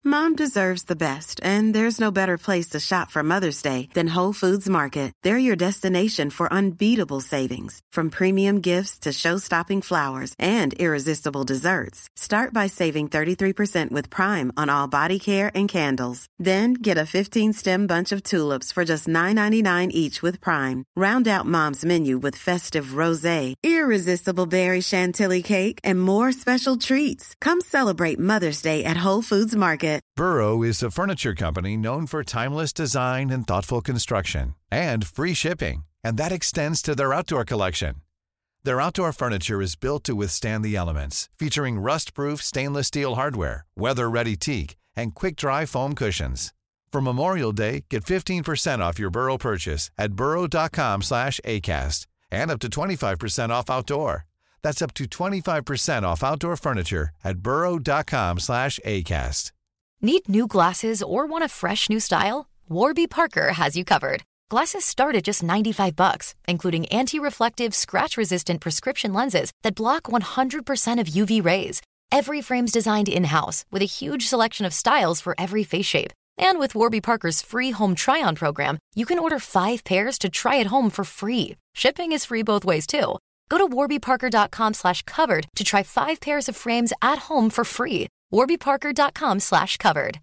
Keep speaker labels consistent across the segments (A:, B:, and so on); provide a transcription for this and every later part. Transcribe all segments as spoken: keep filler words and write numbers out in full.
A: Mom deserves the best, and there's no better place to shop for Mother's Day than Whole Foods Market. They're your destination for unbeatable savings, from premium gifts to show-stopping flowers and irresistible desserts. Start by saving thirty-three percent with Prime on all body care and candles. Then get a fifteen-stem bunch of tulips for just nine ninety-nine each with Prime. Round out Mom's menu with festive rosé, irresistible berry chantilly cake, and more special treats. Come celebrate Mother's Day at Whole Foods Market.
B: Burrow is a furniture company known for timeless design and thoughtful construction, and free shipping, and that extends to their outdoor collection. Their outdoor furniture is built to withstand the elements, featuring rust-proof stainless steel hardware, weather-ready teak, and quick-dry foam cushions. For Memorial Day, get fifteen percent off your Burrow purchase at burrow.com slash ACAST and up to twenty-five percent off outdoor. That's up to twenty-five percent off outdoor furniture at burrow.com slash ACAST.
C: Need new glasses or want a fresh new style? Warby Parker has you covered. Glasses start at just ninety-five bucks, including anti-reflective, scratch-resistant prescription lenses that block one hundred percent of U V rays. Every frame's designed in-house with a huge selection of styles for every face shape. And with Warby Parker's free home try-on program, you can order five pairs to try at home for free. Shipping is free both ways, too. Go to warbyparker.com slash covered to try five pairs of frames at home for free. warbyparker.com slash covered.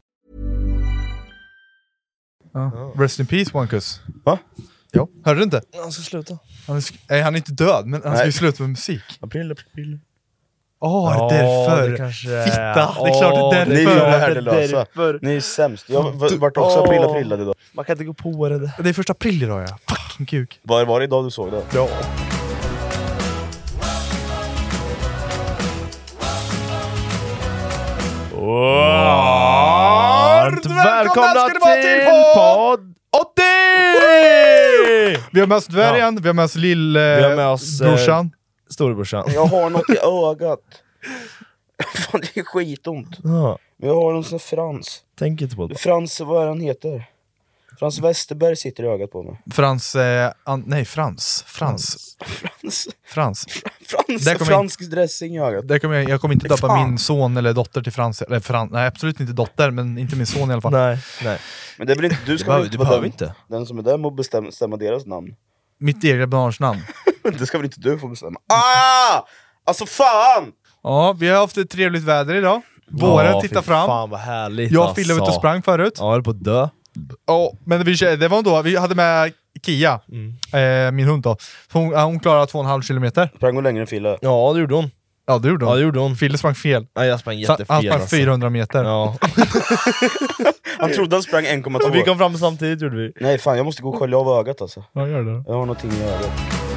D: Ja. Rest in peace, Wankus.
E: Va?
D: Jo. Hörde du inte?
E: Han ska sluta.
D: Han är, nej, han är inte död, men han ska ju sluta med musik.
E: April, april.
D: Åh, oh, det är därför. Det kanske... Fitta, det är klart det är därför.
E: Ni är ju värdelösa. Ni är sämst. Jag har varit också oh. april, april idag.
F: Man kan inte gå på det.
D: Det är första april idag, ja. Fucking kuk.
E: Var var det idag du såg det?
D: Ja.
F: Varmt välkomna till podd åttio!
D: Vi har med oss dvärgen, ja. Vi har med oss lillbrorsan.
F: Eh, Storebrorsan.
E: Jag har något i ögat. Fan, det är skitont.
F: Ja.
E: Men jag har någon sån Frans.
F: Tänk inte på det.
E: Frans, vad är han heter? Frans Westerberg sitter i ögat på mig.
D: Frans, eh, an, nej Frans. Frans.
E: Frans.
D: Frans.
E: Frans. Frans. Fransk in... dressing i ögat.
D: Där kommer jag, jag kommer inte döpa min son eller dotter till Frans. Eller Frans. Nej, absolut inte dotter, men inte min son i alla fall.
F: Nej, nej.
E: Men det är väl inte, du ska
F: väl
E: väl
F: inte
E: vara
F: behöver
E: den,
F: inte.
E: den som är där och bestämma, bestämma deras namn.
D: Mitt eget barns namn.
E: Det ska väl inte du få bestämma. Ah! Alltså fan!
D: Ja, vi har haft ett trevligt väder idag. Våren
F: ja,
D: tittar fram.
F: Fan vad härligt.
D: Jag
F: alltså.
D: Fille ut och sprang förut.
F: Ja, jag höll på att dö.
D: Ja, men vi, det var då, vi hade med Kia, mm. eh, min hund då. Hon, hon klarade två och en halv kilometer.
E: Sprang hon längre än Fille?
F: Ja, det gjorde hon.
D: Ja, det gjorde hon.
F: Ja, det gjorde hon.
D: Fille sprang fel.
F: Nej, jag sprang jättefel.
D: Han sprang
F: alltså.
D: fyrahundra meter.
F: Ja.
E: Han trodde han sprang en komma två.
F: Vi kom fram samtidigt, gjorde vi.
E: Nej, fan, jag måste gå och skölja av ögat alltså.
D: Ja, gör det.
E: Jag har någonting i ögat.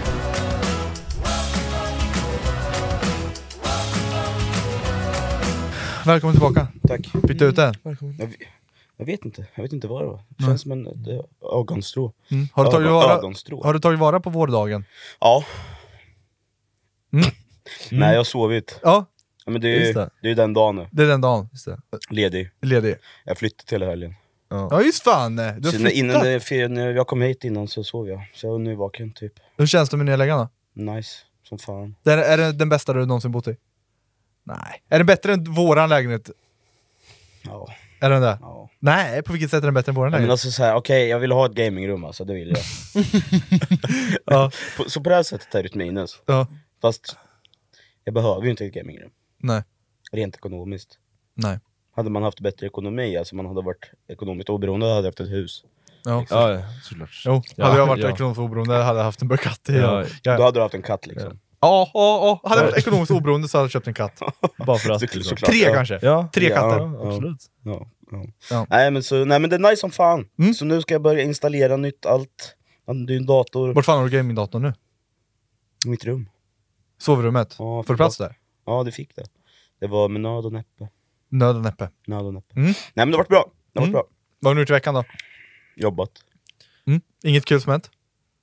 D: Välkommen tillbaka.
E: Tack.
D: Fick du ut den?
E: Jag, jag vet inte. Jag vet inte vad det var. Det känns som en det, ögonstrå.
D: Mm. Har, du tagit
E: Ögon,
D: vara,
E: ögonstrå.
D: har du tagit vara på vårdagen?
E: Ja.
D: Mm.
E: Mm. Nej, jag har sovit.
D: Ja.
E: Ja, men det är, det. det är den dagen nu.
D: Det är den dagen.
F: Just det.
E: Ledig.
D: Ledig.
E: Jag flyttade till helgen.
D: Ja, ja just fan. Du har
E: så innan det, när jag kom hit innan så sov jag. Så jag är nu vaken typ.
D: Hur känns det med nya lägenheten?
E: Nice. Som fan.
D: Det är, är det den bästa du någonsin bott i? Nej. Är den bättre än våran lägenhet?
E: Ja.
D: Är den det?
E: Ja.
D: Nej, på vilket sätt är den bättre än våran
E: ja,
D: lägenhet?
E: men alltså såhär, okej, okay, jag vill ha ett gamingrum alltså, det vill jag.
D: Ja.
E: på, så på det här sättet är det ett minus.
D: Ja.
E: Fast jag behöver ju inte ett gamingrum.
D: Nej.
E: Rent ekonomiskt.
D: Nej.
E: Hade man haft bättre ekonomi, alltså man hade varit ekonomiskt oberoende, hade jag haft ett hus.
D: Ja,
F: ja, ja såklart.
D: Jo,
F: ja,
D: hade jag varit
F: ja.
D: ekonomiskt oberoende hade jag haft en katt. Ja.
F: Ja.
D: Ja.
E: Då hade du haft en katt liksom.
D: Ja, ja, ja. Hade jag varit ekonomiskt oberoende så hade jag köpt en katt.
F: Bara för att.
E: Så,
F: liksom.
D: Tre
E: ja.
D: kanske.
F: Ja.
D: Tre katter.
F: Ja, ja, absolut.
E: Ja, ja.
D: Ja.
E: Nej, men så, nej men det är nice som fan.
D: Mm.
E: Så nu ska jag börja installera nytt allt. Det är en dator.
D: Vart fan har du gamingdatorn nu?
E: I mitt rum.
D: Sovrummet?
E: Ja,
D: får du plats där?
E: Ja, det fick det. Det var med nöd och näppe.
D: Nöd och näppe.
E: Nöd och näppe.
D: Mm.
E: Nej men det har varit bra. Det har varit
D: Mm.
E: bra.
D: Vad har du gjort i veckan då?
E: Jobbat.
D: Mm. Inget kul som hänt?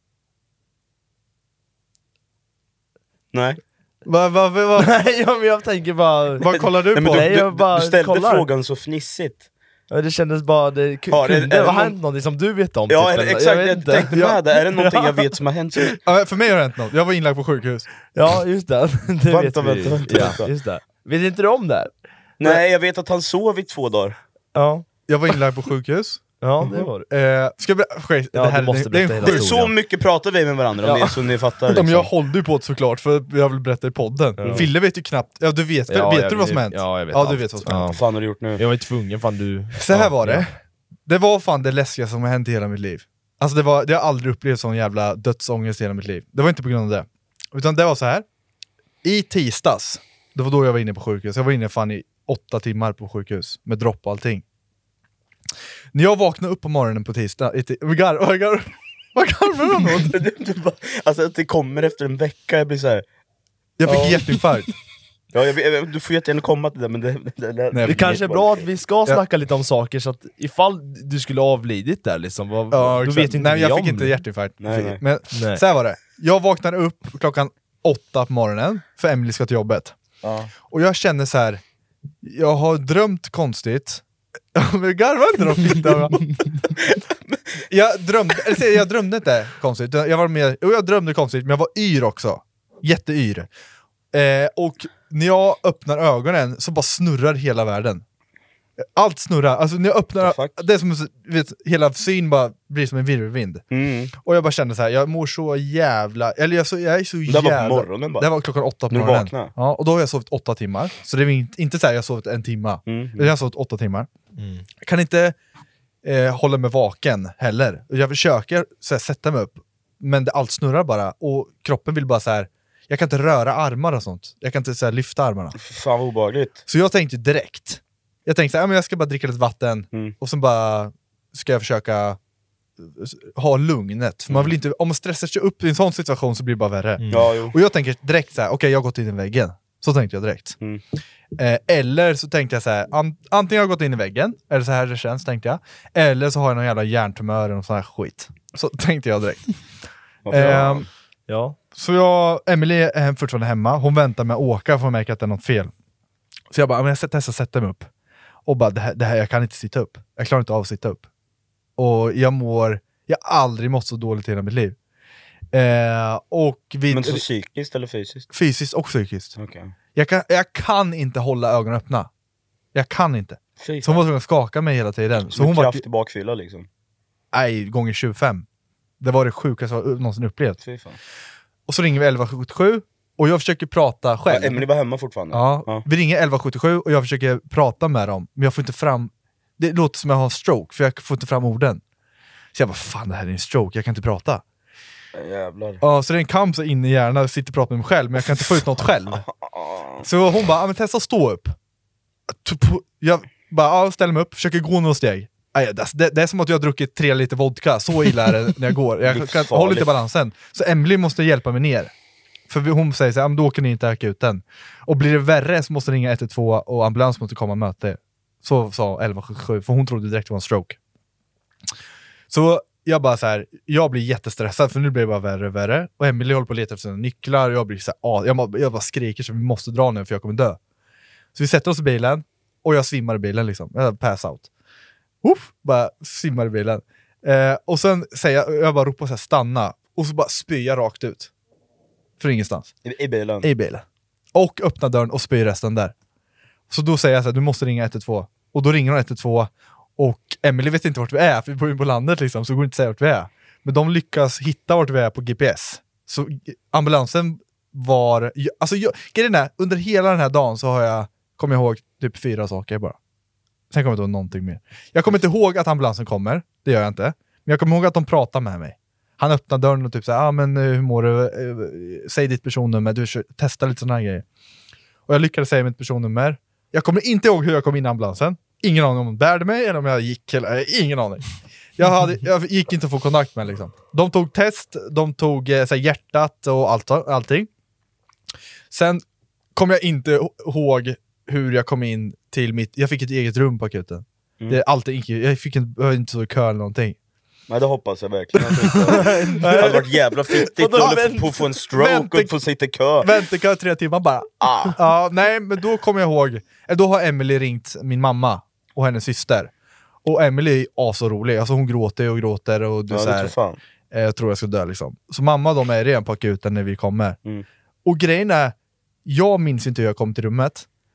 E: Nej.
D: Vad va, va, va?
F: Nej, jag, jag tänker bara...
D: Vad kollar du
E: Nej,
D: på?
E: du,
F: Nej, jag
E: du,
F: bara
E: du ställde
F: kollar.
E: frågan så fnissigt.
F: Ja, det kändes bara... Det k-
E: Ja, det-
F: kunde
E: är det
F: ha
E: någon-
F: hänt någonting som du vet om.
E: Ja,
F: typ,
E: eller,
F: eller-
E: exakt.
F: vet
E: Jag,
F: inte.
E: tänkte med det. Är det någonting jag vet som har hänt? Som...
D: Ja, för mig har det hänt något. Jag var inlagd på sjukhus.
F: Ja, just det. Det
E: Vänta,
F: vet vi.
E: vänta, vänta,
F: ja,
E: vänta.
F: Just det. Vet inte du om det här?
E: Nej, jag vet att han sov i två dagar.
F: Ja,
D: Jag var inlagd på sjukhus.
F: ja det var det.
D: Eh, ska jag berätta?
F: Ja,
D: det här
F: du måste
D: det, det är en
F: berätta hela
E: Det är
D: sjuk-
E: så
F: historien.
E: mycket pratar vi med varandra om
F: Ja.
E: det, så ni fattar
D: Ja,
E: liksom.
D: men jag håller ju på det såklart, för jag vill berätta i podden.
F: Ja.
D: Ville vet ju knappt, ja du vet,
F: Ja,
D: vet
F: jag
D: du vad som
F: vet-
D: hänt?
F: ja, jag vet
D: Ja, du
F: allt.
D: vet vad som
F: Ja.
D: hänt.
E: Vad fan har du gjort nu?
F: Jag var ju tvungen, fan du...
D: Så här
F: Ja,
D: var det.
F: ja.
D: Det var fan det läskigaste som har hänt i hela mitt liv. Alltså det var, det har aldrig upplevt sån jävla dödsångest i hela mitt liv. Det var inte på grund av det. Utan det var så här. I tisdags, det var då jag var inne på sjukhus. Jag var inne fan i åtta timmar på sjukhus. Med dropp och allting. När jag vaknade upp på morgonen på tisdag... i ti- Vad gar- vad gar- vad garvar du åt?
E: Du- du bara- Alltså att det kommer efter en vecka, jag blir så här.
D: Jag fick
E: Ja.
D: hjärtinfarkt.
E: Ja, jag, vet- du får jättegärna komma till det, men det... det, det,
D: Nej,
F: Det kanske är bra att vi ska snacka lite om saker, så att ifall du skulle avlidit där liksom, vad,
D: Ja,
F: då
D: exakt.
F: vet inte
D: Nej,
F: vi
D: jag
F: om
D: fick inte
F: det.
D: hjärtinfarkt.
E: Nej, nej.
D: Men
F: Nej.
D: så här var det. Jag vaknade upp klockan åtta på morgonen, för Emily ska till jobbet.
E: Ja.
D: Och jag känner så här. Jag har drömt konstigt. Men garvar inte de fitta? Jag drömde, eller säg, jag drömde inte konstigt. Jag var med, jo, jag drömde konstigt, men jag var yr också. Jätteyr. Eh, och när jag öppnar ögonen så bara snurrar hela världen. Allt snurrar, alltså när jag öppnar,
E: The fuck?
D: det är som, vet, hela syn bara blir som en virvelvind.
E: Mm.
D: Och jag bara kände så här, jag mår så jävla, eller jag, så, jag är så
E: Det var på
D: jävla...
E: morgonen bara.
D: Det var klockan åtta på
E: När du
D: morgonen.
E: vaknade?
D: Ja, och då har jag sovit åtta timmar. Så det är inte, inte så här jag har sovit en timma.
E: Mm.
D: Jag har sovit åtta timmar. Jag kan inte eh, hålla mig vaken heller. Jag försöker så här, sätta mig upp, men det, allt snurrar bara. Och kroppen vill bara så här. Jag kan inte röra armar och sånt. Jag kan inte så här, lyfta armarna.
E: Fan vad obehagligt.
D: Så jag tänkte direkt. Jag tänkte så här, ja, men jag ska bara dricka lite vatten.
E: Mm.
D: Och sen bara ska jag försöka ha lugnet. För man vill inte, om man stressar sig upp i en sån situation så blir det bara värre.
E: Ja, jo.
D: Och jag tänker direkt så här, okej okay, jag har gått in i väggen. Så tänkte jag direkt.
E: Mm.
D: Eh, eller så tänkte jag så här, an, antingen har jag gått in i väggen, eller så här det känns, tänkte jag. Eller så har jag någon jävla hjärntumör och sån här skit. Så tänkte jag direkt.
E: Varför då?
D: Ehm,
F: Ja.
D: så jag, Emily är fortfarande hemma, hon väntar med att åka för att märka att det är något fel. Så jag bara, men jag testar att sätta mig upp. Och bara, det här, det här, jag kan inte sitta upp. Jag klarar inte av att sitta upp. Och jag mår, jag har aldrig mått så dåligt i hela mitt liv. Eh, och vid,
E: Men så psykiskt eller fysiskt?
D: fysiskt och psykiskt.
E: Okej.
D: Jag kan, jag kan inte hålla ögonen öppna. Jag kan inte.
E: Fy
D: Så hon
E: fan.
D: var tvungen att skaka mig hela tiden. Så
E: Som en
D: hon var,
E: kraftig bakfylla liksom.
D: nej, gånger tjugofem. Det var det sjukaste jag någonsin upplevt.
E: Fy fan.
D: Och så ringer vi elva sjuttiosju och jag försöker prata
E: Ja,
D: själv.
E: Emily var hemma fortfarande?
D: Ja,
E: Ja.
D: vi ringer elva sjuttiosju och jag försöker prata med dem, men jag får inte fram. Det låter som jag har en stroke, för jag får inte fram orden. Så jag bara, fan det här är en stroke, jag kan inte prata.
E: Jävlar.
D: Ja, så det är en kamp så in i hjärnan, jag sitter och pratar med mig själv, men jag kan inte få ut något själv. Så hon bara, ja, men testa att stå upp. Jag bara, ja, ställer mig upp, försöker gå några steg. Aj, det, det är som att jag har druckit tre liter vodka, så illa är det när jag går. Jag kan
E: Livsfarligt.
D: hålla lite balansen. Så Emily måste hjälpa mig ner. För hon säger så här, ja, men då åker ni inte akuten. Och blir det värre så måste ringa ett ett två och ambulans måste komma och möta er. Så sa elva sjuttiosju, för hon trodde direkt det var en stroke. Så jag bara så här, jag blir jättestressad för nu blir det bara värre och värre. Och Emily håller på att leta efter sina nycklar och jag blir så här, ah, jag, bara, jag bara skriker så vi måste dra nu för jag kommer dö. Så vi sätter oss i bilen och jag svimmar i bilen liksom. Jag pass out. Uff, bara svimmar i bilen. Eh, och sen säger jag, jag bara ropar så här, stanna. Och så bara spyr jag rakt ut. För ingenstans.
E: I, I bilen?
D: I bilen. Och öppna dörren och spyr resten där. Så då säger jag så här, du måste ringa ett ett två. Och då ringer hon ett ett två. Och Emily vet inte vart vi är, för vi bor ju på landet liksom, så det går inte att säga vart vi är. Men de lyckas hitta vart vi är på G P S. Så ambulansen var... Alltså jag, grejen är, under hela den här dagen så har jag kommit ihåg typ fyra saker bara. Sen kommer jag inte ihåg någonting mer. Jag kommer inte ihåg att ambulansen kommer, det gör jag inte. Men jag kommer ihåg att de pratar med mig. Han öppnar dörren och typ såhär, ah, men hur mår du? Säg ditt personnummer, du testar lite sådana här grejer. Och jag lyckades säga mitt personnummer. Jag kommer inte ihåg hur jag kom in i ambulansen. Ingen aning om de bärde mig eller om jag gick, eller, ingen aning. Jag, hade, jag gick inte att få kontakt med liksom. De tog test, de tog eh, så här, hjärtat och allt, allting. Sen kom jag inte ihåg hur jag kom in till mitt... Jag fick ett eget rum på akuten.
E: Mm.
D: Det, alltid, jag fick inte, jag inte så i kö eller någonting.
E: Nej, det hoppas jag verkligen. Det hade varit jävla fittigt
D: Vadå,
E: att
D: vänt-
E: få, få en stroke
D: vänta-
E: och få sitta i kö.
D: Väntekö tre timmar bara.
E: Ah.
D: Ja, nej, men då kommer jag ihåg... eh, Då har Emily ringt min mamma och hennes syster. Och Emily är asrolig. Alltså hon gråter och gråter och du
E: Ja,
D: så
E: det
D: här,
E: tror fan.
D: eh, jag tror jag ska dö liksom. Så mamma och de är redan på akuten när vi kommer.
E: Mm.
D: Och grejen är, jag minns inte hur jag kom till rummet.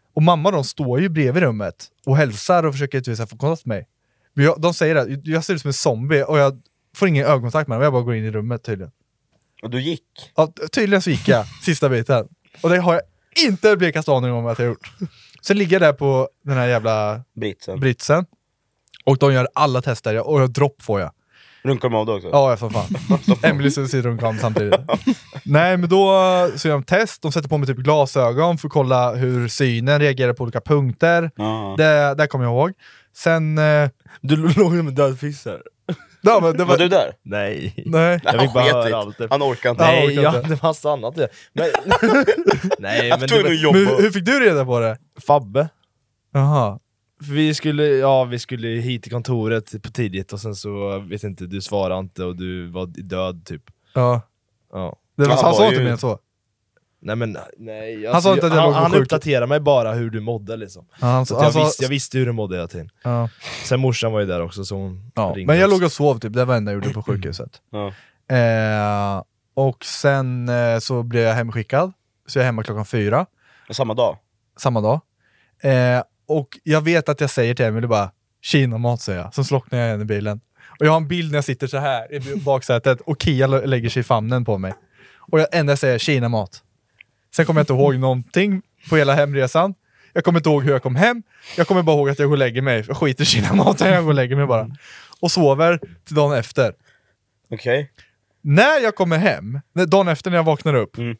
D: Och mamma de står ju bredvid rummet och hälsar och försöker typ, så här, få kontakt med mig. Men jag, de säger att jag ser ut som en zombie och jag får ingen ögonkontakt med dem. Jag bara går in i rummet tydligen.
E: Och du gick?
D: Ja, tydligen så gick jag sista biten. Och det har jag inte blekast aning om att jag gjort. Sen ligger jag där på den här jävla
E: Britsen.
D: britsen. Och de gör alla tester och jag dropp får jag.
E: Runkar de av det också?
D: Ja, jag får fan. Emily sitter runt om samtidigt. Nej, men då så gör de test. De sätter på mig typ glasögon för att kolla hur synen reagerar på olika punkter.
E: Ja.
D: Det, det kommer jag ihåg. Sen... Eh,
F: Du låg med död fisk här.
D: ja, men det
E: Var
D: var,
E: du där?
F: Nej.
D: nej.
F: Jag fick bara
E: Han
F: höra
E: sket
F: allt.
E: i. Han orkar inte.
F: Nej,
D: orkar
F: ja,
D: inte.
F: det var massa annat. Ja. Men, nej,
E: Jag
F: men
E: tog
F: det
E: nog
F: var
E: jobb.
D: Men hur, hur fick du reda på det?
F: Fabbe.
D: Jaha.
F: För vi skulle, ja, vi skulle hit till kontoret på tidigt och sen så, vet inte, du svarade inte och du var död typ.
D: Ja.
F: Ja.
D: Det var,
E: Han
D: han
E: var
D: sa
E: ju-
D: inte mer än så.
F: Nej men, nej.
D: Han sa inte att jag
F: han,
D: låg på
F: han
D: sjuk-
F: uppdaterade mig bara hur du mådde liksom.
D: Ja, han,
F: Så
D: sa-
F: att
D: han
F: jag,
D: sa-
F: visste, jag visste hur du mådde hela tiden.
D: ja.
F: Sen morsan var ju där också så hon
D: Ja.
F: ringde
D: Men jag
F: oss.
D: låg och sov typ, det var det enda jag gjorde på sjukhuset.
E: Ja.
D: Eh, och sen eh, så blev jag hemskickad. Så jag är hemma klockan fyra.
E: Samma dag?
D: Samma dag. Eh, och jag vet att jag säger till Emily bara Kina-mat säger jag. Sen slocknar jag igen i bilen. Och jag har en bild när jag sitter så här i baksätet och Kia lä- lägger sig i famnen på mig. Och jag enda säger Kina-mat. Sen kommer jag inte ihåg någonting på hela hemresan. Jag kommer inte ihåg hur jag kom hem. Jag kommer bara ihåg att jag går och lägger mig. Jag skiter i Kina-maten, jag går och lägger mig bara. Och sover till dagen efter.
E: Okej. Okay.
D: När jag kommer hem, när- dagen efter när jag vaknar upp,
E: Mm.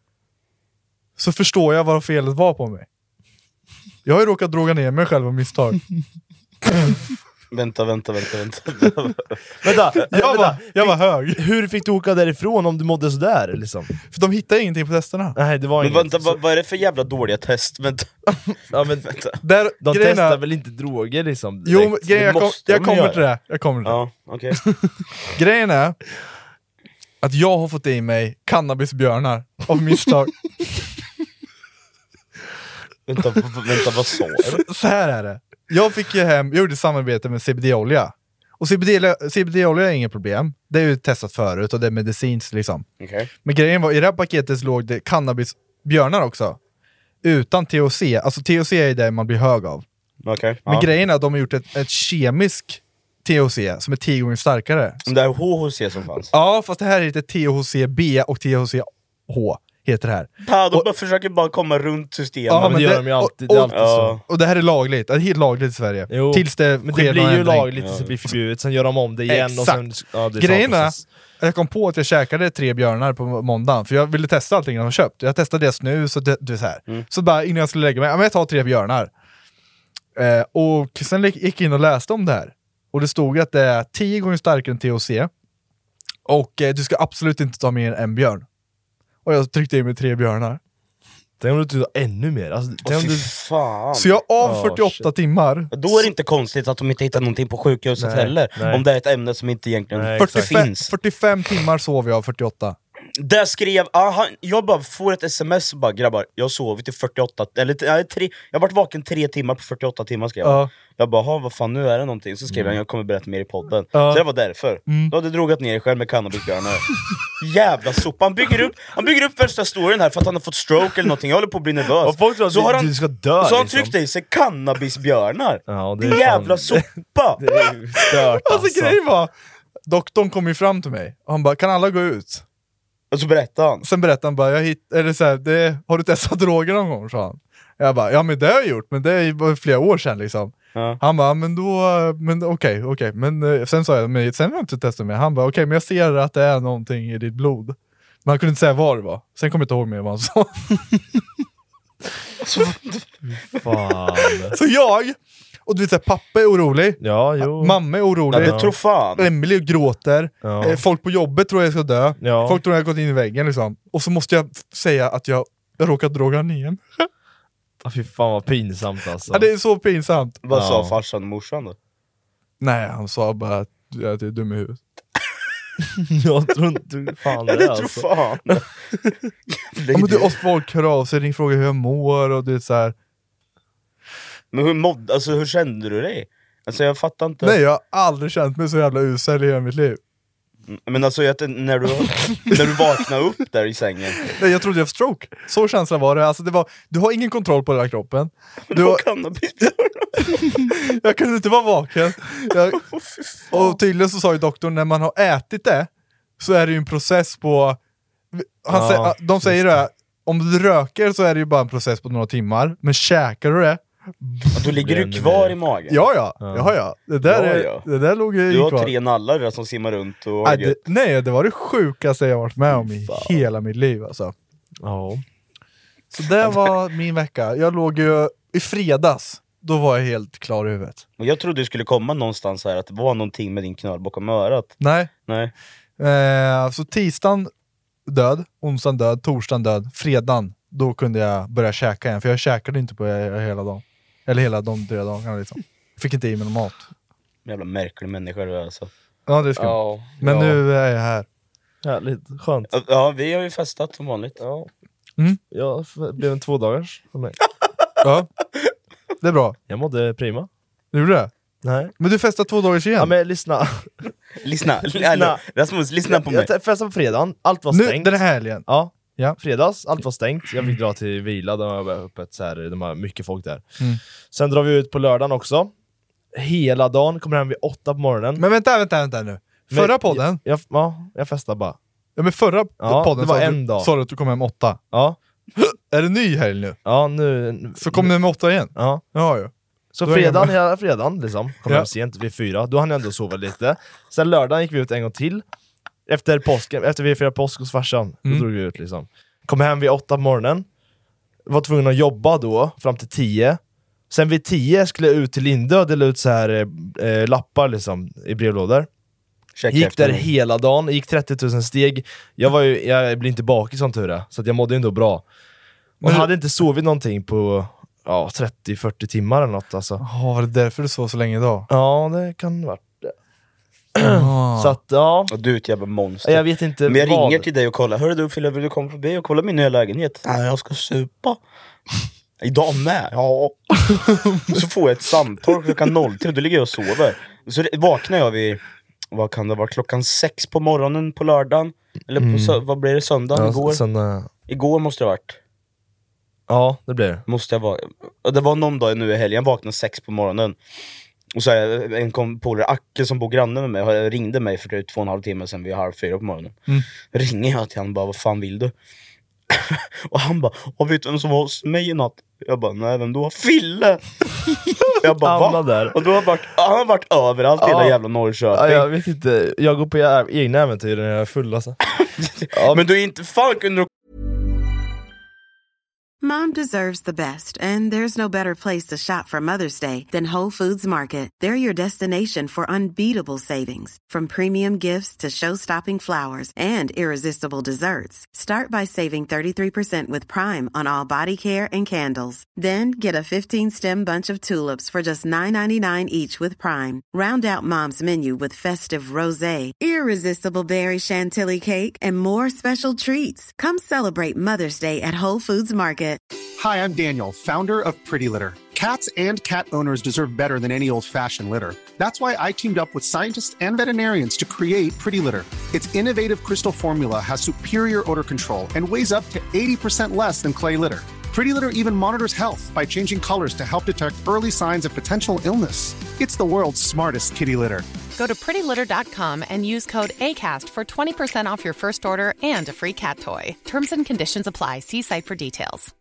D: så förstår jag vad felet var på mig. Jag har ju råkat droga ner mig själv av misstag.
E: Vänta, vänta, vänta, vänta.
F: Vänta,
D: Jag var,
F: vänta.
D: jag var hög.
F: Hur fick du åka därifrån om du mådde sådär liksom?
D: För de hittade ingenting på testerna.
F: Nej, det var
E: Men
F: inget.
E: vänta, vad, vad är det för jävla dåliga test? Vänta.
F: Ja, men,
E: Vänta.
D: Där,
F: de
D: grejen
F: testar
D: är-
F: väl inte droger liksom?
D: Jo,
F: direkt?
D: men grejen, jag, kom,
E: måste
D: jag
E: de
D: kommer
E: göra.
D: till det. Jag kommer till det.
E: Ja, okej.
D: Grejen är att jag har fått i mig cannabisbjörnar av misstag.
E: Vänta, v- vänta, vad sa du?
D: Så här är det. Jag fick ju hem, jag gjorde samarbete med C B D-olja. Och C B D, C B D-olja är inget problem. Det är ju testat förut och det är medicinskt liksom.
E: Okej.
D: Men grejen var, i det här paketet låg det cannabisbjörnar också. Utan T H C. Alltså T H C är det man blir hög av.
E: Okej.
D: Men
E: Ja.
D: grejen är att de har gjort ett, ett kemisk T H C som är tio gånger starkare.
E: Som det här H H C som fanns.
D: Ja, fast det här heter T H C B och T H C H heter det här.
E: Ja, de
D: Och-
E: bara försöker bara komma runt systemet.
D: Ja,
F: men
D: men
F: det gör
D: det-
F: de ju alltid,
D: och-
F: det är alltid
E: Ja.
F: så.
D: Och det här är lagligt, det är helt lagligt i Sverige.
F: Jo,
D: Tills det
F: Men
D: sker
F: det blir
D: någon
F: ju
D: ändring.
F: lagligt tills det blir förbjudet, sen gör de om det igen och sen...
D: Exakt.
F: Ja, det är
D: Grejen
F: samma
D: är,
F: process.
D: jag kom på att jag käkade tre björnar på måndagen, för jag ville testa allting jag har köpt. Jag testade deras snus och det, det är så här.
E: Mm.
D: Så bara innan jag skulle lägga mig, ja, men jag tar tre björnar. Eh, och sen gick jag in och läste om det här. Och det stod att det är tio gånger starkare än T H C. Och eh, du ska absolut inte ta mer än en björn. Och jag tryckte i mig tre björnar.
F: Tänk om du tar ännu mer. Alltså,
E: Åh,
F: tänk om
E: fy
F: du...
E: fan.
D: Så jag av
F: Oh,
D: fyrtioåtta
F: shit.
D: timmar.
E: Då är det inte konstigt att de inte hittar någonting på sjukhuset
F: Nej,
E: heller.
F: nej.
E: Om det är ett ämne som inte egentligen
F: Nej,
D: fyrtiofem,
E: finns.
D: fyrtiofem timmar sov jag av fyrtioåtta.
E: Där skrev, ah, han, jag bara får ett sms och bara grabbar, jag har sovit i fyrtioåtta, eller nej, tre, jag har varit vaken tre timmar på fyrtioåtta timmar skrev han.
D: Ja.
E: Jag bara, "Ha, vad fan nu är det någonting?" Så skrev han, jag kommer berätta mer i podden.
D: Ja.
E: Så det var därför.
D: Mm.
E: Du hade drogat ner dig själv med cannabisbjörnar. Jävla sopa, han bygger upp, han bygger upp värsta storyn här för att han har fått stroke eller någonting, jag håller på att bli nervös.
F: Och folk tror att
E: Så har
F: du,
E: han-
F: du ska dö
E: Så har han
F: liksom.
E: tryckt i sig cannabisbjörnar.
F: Ja, det är
E: Din
F: fan-
E: jävla sopa!
F: Det är stört
D: Alltså,
F: alltså.
D: grejen var, doktorn kom ju fram till mig och han bara, kan alla gå ut?
E: Och så berättade han.
D: Sen berättade han bara, jag hitt, eller så här, det, har du testat droger någon gång? Sa han. Jag bara, ja men det har jag gjort, men det är ju flera år sedan liksom.
E: Ja.
D: Han bara, men då, men okej, okej. Men eh, sen sa jag, men sen har jag inte testat mer. Han bara, okej, men jag ser att det är någonting i ditt blod. Men han kunde inte säga vad det var. Sen kommer jag inte ihåg mer vad han sa.
F: Fan.
D: Så jag, och du vet såhär, pappa är orolig.
F: Ja, jo.
D: Mamma är
E: Ja,
D: orolig.
E: det tror fan.
D: Emily gråter.
F: Ja.
D: Eh, folk på jobbet tror jag ska dö.
F: Ja.
D: Folk tror jag har gått in i väggen liksom. Och så måste jag f- säga att jag, jag råkat droga ner.
F: Ah, fy fan vad pinsamt alltså.
D: Ja, det är så pinsamt.
E: Vad sa
F: Ja.
E: farsan och morsan då?
D: Nej, han sa bara att jag är dum i huvudet.
F: Jag tror inte fan
E: Ja,
F: det
E: det tror
F: alltså.
E: fan.
D: Ja, men du, och folk hör av sig, ring frågar hur jag mår och det är så här.
E: Men hur mådde, alltså hur kände du dig? Alltså jag fattar inte.
D: Nej, jag har aldrig känt mig så jävla usel i hela mitt liv.
E: Men alltså jag, när, du, när du vaknar upp där i sängen.
D: Nej, jag trodde jag var stroke. Så känslan var det. Alltså det var, du har ingen kontroll på den här kroppen. Du har jag kunde inte vara vaken. Jag, och tydligen så sa ju doktorn, när man har ätit det så är det ju en process på... Han
F: ja,
D: säger, de säger det, om du röker så är det ju bara en process på några timmar. Men käkar du det...
E: Och då ligger du kvar i magen.
D: Ja, ja. ja. ja, ja. Det, där
E: ja,
D: är,
E: ja.
D: det där låg ju
E: Du har
D: kvar.
E: tre nallar där som simmar runt och
D: nej det, nej, det var det sjukaste jag varit med om i Fan. hela mitt liv alltså.
F: Ja.
D: Så det var min vecka. Jag låg ju i fredags. Då var jag helt klar i huvudet.
E: Och jag trodde det skulle komma någonstans här att det var någonting med din knöl bakom örat.
D: Nej.
E: Nej.
D: Eh, så tisdagen död, onsdagen död, torsdagen död, fredagen då kunde jag börja käka igen. För jag käkade inte på hela dagen. Eller hela de tre dagarna liksom. Jag fick inte i mig någon mat.
E: Jävla märklig människa du är alltså.
D: Ja, det ska
E: ja,
D: Men
E: ja.
D: nu är jag här.
F: Härligt, skönt.
E: Ja, vi har ju festat som vanligt.
F: Ja.
D: Mm.
F: Ja, det blev en två dagars för mig.
D: Ja, det är bra.
F: Jag mådde prima.
D: Du gjorde det?
F: Nej.
D: Men du festade två dagar igen?
F: Ja, men lyssna.
E: lyssna. lyssna. Rasmus, lyssna på mig.
F: Jag festade på fredagen, allt var
D: nu,
F: stängt.
D: Den här helgen?
F: Ja.
D: Ja.
F: Fredags, allt var stängt. Jag fick dra till vila, de var öppet så här, de har mycket folk där.
D: Mm.
F: Sen drar vi ut på lördagen också. Hela dagen, kommer hem vid åtta på morgonen.
D: Men vänta, vänta, vänta nu. Förra
F: men,
D: podden?
F: Jag, ja, jag festade bara.
D: Ja, men förra
F: ja,
D: podden
F: det var
D: sa,
F: en
D: du,
F: dag.
D: sa du att du kom hem åtta.
F: Ja.
D: Är det ny helg nu?
F: Ja, nu...
D: Så kom du med åtta igen?
F: Ja.
D: Ja, ja.
F: Så
D: Då
F: fredagen, hela fredagen liksom, kom
D: ja.
F: hem sent vid fyra. Då hann jag ändå sova lite. Sen lördagen gick vi ut en gång till. Efter påsken, efter vi firade påsk hos farsan. Då
D: Mm.
F: drog vi ut liksom. Kom hem vid åtta på morgonen. Var tvungen att jobba då, fram till tio. Sen vid tio skulle jag ut till Lindö och dela ut så här eh, lappar liksom, i brevlådor.
E: Check
F: Gick
E: efter
F: där
E: mig.
F: hela dagen, gick trettio tusen steg. Jag, var ju, jag blev inte bakis som tur är, så att jag mådde ändå bra. Och
D: Men-
F: hade inte sovit någonting på ja, trettio fyrtio timmar eller något alltså.
D: Ja, var det därför du sov så länge idag?
F: Ja, det kan vara det.
D: Ah.
F: Så att, ja.
E: Och du är ett jävla monster.
F: Jag vet inte
E: Men jag
F: vad.
E: ringer till dig och kollar. Hörru du Fille, vill du komma förbi och kolla min nya lägenhet? Nej, jag ska supa. Idag med? Ja. Så får jag ett samtal klockan noll tre, då ligger jag och sover. Så det, vaknar jag vid, vad kan det vara, klockan sex på morgonen på lördagen? Eller på,
F: Mm.
E: sö- vad blir det, söndagen?
F: Ja,
E: Igår?
F: sen, uh,
E: Igår måste det ha varit.
F: ja, det blir det.
E: Måste jag vara. Och det var någon dag nu i helgen, jag vaknade sex på morgonen. Och så är en kom polare, Acke som bor granne med mig, ringde mig för två och en halv timme sedan vid halv fyra på morgonen.
D: Mm.
E: Ringer jag till honom bara, vad fan vill du? Och han bara, och vet du vem som var hos mig i natt? Jag bara, nej vem då? Fille! Jag bara,
F: Hamna
E: va?
F: där.
E: Och då har varit, han har varit överallt i
F: Ja.
E: hela jävla Norrköping.
F: Ja, jag vet inte, jag går på ä- egna äventyr när jag är full alltså. Ja,
E: Men du är inte fan kunde du...
A: Mom deserves the best, and there's no better place to shop for Mother's Day than Whole Foods Market. They're your destination for unbeatable savings, from premium gifts to show-stopping flowers and irresistible desserts. Start by saving thirty-three percent with Prime on all body care and candles. Then get a fifteen-stem bunch of tulips for just nine ninety-nine each with Prime. Round out Mom's menu with festive rosé, irresistible berry chantilly cake, and more special treats. Come celebrate Mother's Day at Whole Foods Market.
G: Hi, I'm Daniel, founder of Pretty Litter. Cats and cat owners deserve better than any old-fashioned litter. That's why I teamed up with scientists and veterinarians to create Pretty Litter. Its innovative crystal formula has superior odor control and weighs up to eighty percent less than clay litter. Pretty Litter even monitors health by changing colors to help detect early signs of potential illness. It's the world's smartest kitty litter.
H: Go to pretty litter dot com and use code ACAST for twenty percent off your first order and a free cat toy. Terms and conditions apply. See site for details.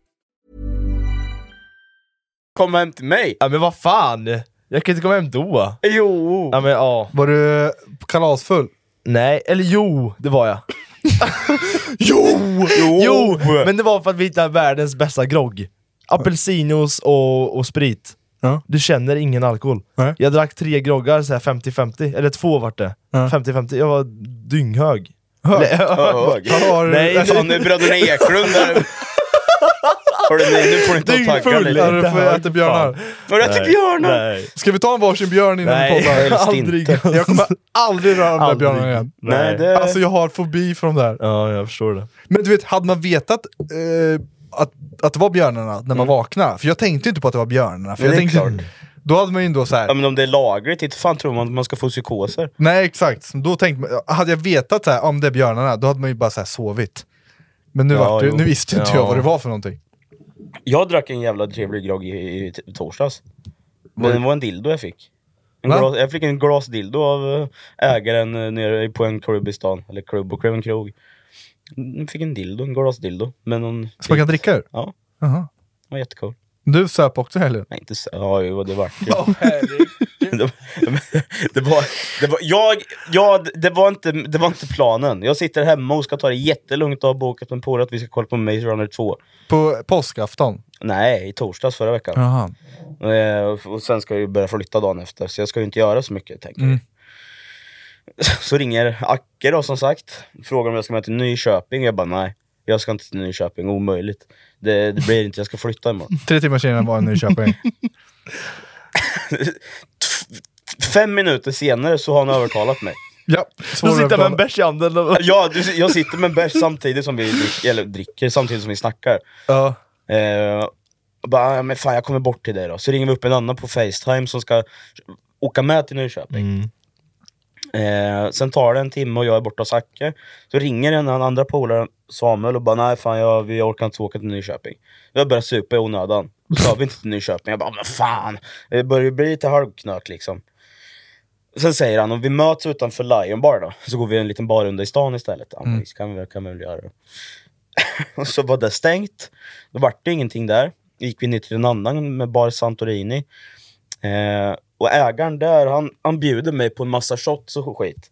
E: Kom hem till mig.
F: ja, men vad fan? Jag kan inte komma hem då.
E: Jo.
F: Ja, men ja.
D: Var du kalasfull?
F: Nej, eller jo, det var jag.
D: Jo!
E: Jo.
F: Jo, men det var för att vi hittade världens bästa grogg. Apelsinos och, och sprit.
D: Ja.
F: Du känner ingen alkohol.
D: Nej.
F: Jag drack tre groggar så här femtio femtio, eller två vart det.
D: Ja.
F: femtio femtio, jag var dynghög.
D: Hög.
F: Eller,
E: Hög.
D: Har du-
F: Nej,
E: Fan, nu är bröderna Eklund där. Hörru, nej, nu får du inte
F: Det är
E: ta taggar
F: full.
E: lite.
D: Ja, du får
F: hög,
D: äta björnar.
E: Var det till björnar?
F: Nej,
D: Ska vi ta en varsin björn innan vi
F: nej,
D: poddar?
E: helst
F: aldrig.
E: inte.
D: Jag kommer aldrig röra de där
F: Aldrig.
D: björnarna igen.
E: Nej, det...
D: Alltså jag har fobi för de där.
F: Ja, jag förstår det.
D: Men du vet, hade man vetat eh, att, att det var björnarna när man vaknade, för jag tänkte inte på att det var björnarna. För
E: Men
D: jag
E: det är
D: tänkte,
E: klart.
D: Då hade man ju ändå så här.
E: Ja, men om det är lagligt, inte fan tror man att man ska få psykoser.
D: Nej, exakt. Då tänkte man, hade jag vetat så här, om det är björnarna, då hade man ju bara så här sovit. Men nu,
E: Ja,
D: var det,
E: jo.
D: nu visste inte
F: Ja.
D: jag vad det var för någonting.
E: Jag drack en jävla trevlig grogg i, i, i torsdags. Men det var en dildo jag fick. En
D: Va?
E: glas, jag fick en glasdildo av eh, ägaren eh, nere på en klubb i stan. Eller klubb och en krog. Jag fick en dildo, en glasdildo. Men någon...
D: Så man kan dricka ur?
E: Ja,
D: Jaha.
E: det var jättecool.
D: Du söp också heller?
E: Nej, inte så. Ja, jo, det var det. det var, det var, jag, jag, det var inte, det var inte planen. Jag sitter hemma och ska ta det jättelugnt och har bokat en polare att vi ska kolla på Maze Runner två.
D: På påskafton?
E: Nej, i torsdags förra veckan.
D: Jaha.
E: Eh, och, och sen ska jag ju börja flytta dagen efter, så jag ska ju inte göra så mycket, tänker
D: Mm.
E: jag. Så ringer Acke då, som sagt. Frågar om jag ska med till Nyköping. Jag bara, nej, jag ska inte till Nyköping, omöjligt. Det, det blir inte, jag ska flytta imorgon.
D: Tre timmar senare var jag i Nyköping.
E: Fem minuter senare så har han övertalat mig.
D: Ja,
F: Du sitter med en bärs i handen.
E: Ja, du, jag sitter med en bärs samtidigt som vi dricker, eller dricker samtidigt som vi snackar.
D: Ja.
E: Eh, och bara, ja, men fan, jag kommer bort till dig då. Så ringer vi upp en annan på FaceTime som ska åka med till Nyköping.
F: Mm.
E: Eh, sen tar det en timme och jag är borta hos Acke. Så ringer en andra polare, Samuel, och bara, nej fan, jag, vi orkar inte åka till Nyköping. Jag börjar supa i onödan. Då ska vi inte till Nyköping. Jag bara, men fan, det börjar bli lite halvknök liksom. Sen säger han, om vi möts utanför Lion Bar då, så går vi en liten barrunda i stan istället. Ja, mm. visst, kan vi, kan vi väl göra det. Och så var det stängt. Då var det ingenting där. Gick vi ner till en annan med Bar Santorini. Eh, och ägaren där, han, han bjuder mig på en massa shots och skit.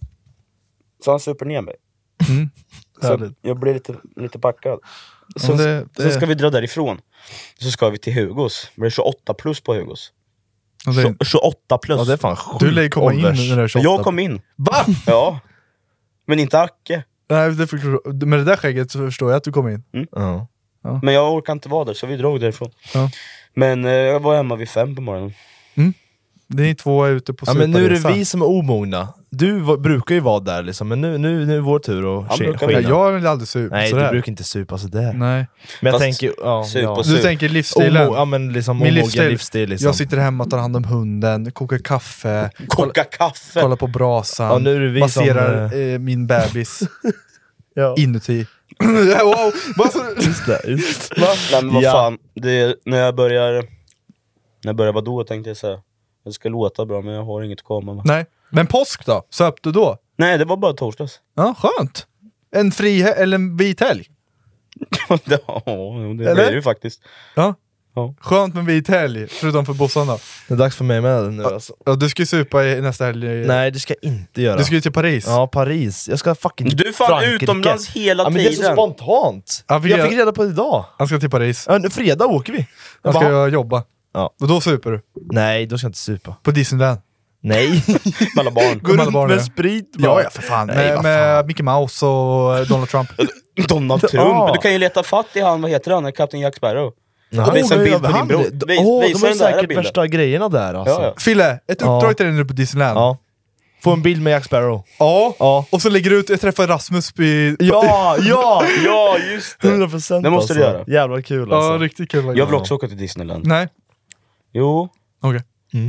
E: Så han super ner mig.
D: Mm.
E: Så jag blir lite, lite packad. Så,
D: Ja, det, det...
E: så ska vi dra därifrån. Så ska vi till Hugos. Det blir tjugoåtta plus på Hugos.
D: Det...
E: tjugoåtta plus.
F: Ja, det är fan sjukt.
D: Du lär ju komma in när det är tjugoåtta.
E: Jag kom in.
D: Va?
E: Ja. Men inte Acke.
D: Nej, det förstår... Med det där skägget så förstår jag att du kom in.
E: Mm.
F: Ja.
D: Ja.
E: Men jag orkar inte vara där, så vi drog därifrån.
D: Ja.
E: Men eh, jag var hemma vid fem på morgonen.
D: Mm. Ni två är ute på
F: Ja, men nu är det
D: superresa.
F: vi som är omogna. Du var, brukar ju vara där liksom, men nu, nu, nu är det vår tur att
E: Han
F: ske-
E: brukar-
F: skina.
D: Ja, jag vill aldrig supa
F: Nej,
D: sådär.
F: du brukar inte supa sådär.
D: Nej.
F: Men jag
E: Fast
F: tänker, ja,
E: sup
F: ja.
E: och
D: Du
E: sup.
D: tänker livsstilen.
F: Omo, ja men liksom
D: Min
F: omogen
D: livsstil.
F: livsstil liksom.
D: Jag sitter hemma och tar hand om hunden, kokar kaffe,
E: Koka kaffe!
D: kollar på brasan,
F: Ja, nu är det vi
D: masserar
F: som,
D: eh, min bebis
F: ja.
D: inuti. Wow, vad så...
F: Just det, just.
E: Va? Nej men vad
F: Ja.
E: fan, det, när jag börjar När jag börjar vara då tänkte jag säga, jag ska låta bra men jag har inget att komma med.
D: Nej, men påsk då? Söp du då?
E: Nej, det var bara torsdags.
D: Ja, skönt. En fri he- eller en vit helg?
E: Ja, det
D: Eller?
E: blir det ju faktiskt.
D: Ja.
E: Ja.
D: Skönt med vit helg, förutom för bossarna.
F: Det är dags för mig med nu alltså.
D: Ja, du ska ju supa i nästa helg.
F: Nej, det ska jag inte göra.
D: Du ska ju till Paris.
F: Ja, Paris. Jag ska fucking
E: Du är fan
F: Frankrike.
E: utomlands hela
F: Ja, men det är så
E: tiden.
F: spontant.
D: Han fick
F: Jag
D: reda-
F: fick reda på det idag.
D: Han ska till Paris.
F: Ja, nu fredag åker vi.
D: Han
F: Jag
D: ska
F: bara,
D: ju jobba.
F: Ja.
D: Och då super du.
F: nej, då ska jag inte supa.
D: På Disneyland.
F: Nej.
E: Med alla barn.
F: Gå
D: alla
F: runt
D: barn,
F: med
D: ja.
F: sprit.
D: Ja,
F: bara.
D: ja för fan.
F: Nej,
D: med
F: vad
D: med
F: fan.
D: Mickey Mouse och Donald Trump.
E: Donald Trump.
F: Ja.
E: Du kan ju leta fatt i han, vad heter han? Kapten Jack Sparrow.
F: Jaha,
E: visa en
F: men
E: bild på
F: han-
E: din bror.
F: de-
E: Vis-
F: Åh,
E: visa
F: de har
E: den där
F: säkert
E: bilden.
F: värsta grejerna där alltså.
E: Ja, ja.
D: Fille, ett uppdrag
F: Ja.
D: till dig nu på Disneyland.
F: Ja. Få en bild med Jack Sparrow.
D: Ja.
F: Ja.
D: Och så lägger du ut, jag träffar Rasmus i...
F: Ja, ja!
E: Ja, just det.
F: hundra procent
E: Det måste du
F: alltså.
E: göra.
F: Jävla kul alltså.
D: Ja, riktigt kul.
E: Jag vill också åka till Disneyland.
D: Nej,
E: Jo,
D: okej.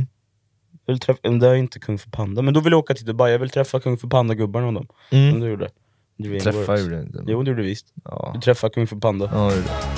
E: jag vill träffa, det är inte Kung Fu Panda. Men då vill jag åka till Dubai, jag vill träffa Kung Fu Panda-gubbarna och dem.
F: Mm.
E: Som du gjorde. Dreamworks.
F: Träffa gjorde jag inte.
E: Jo, det gjorde du visst.
F: Ja.
E: Du träffade Kung Fu Panda.
F: Ja, det gjorde jag.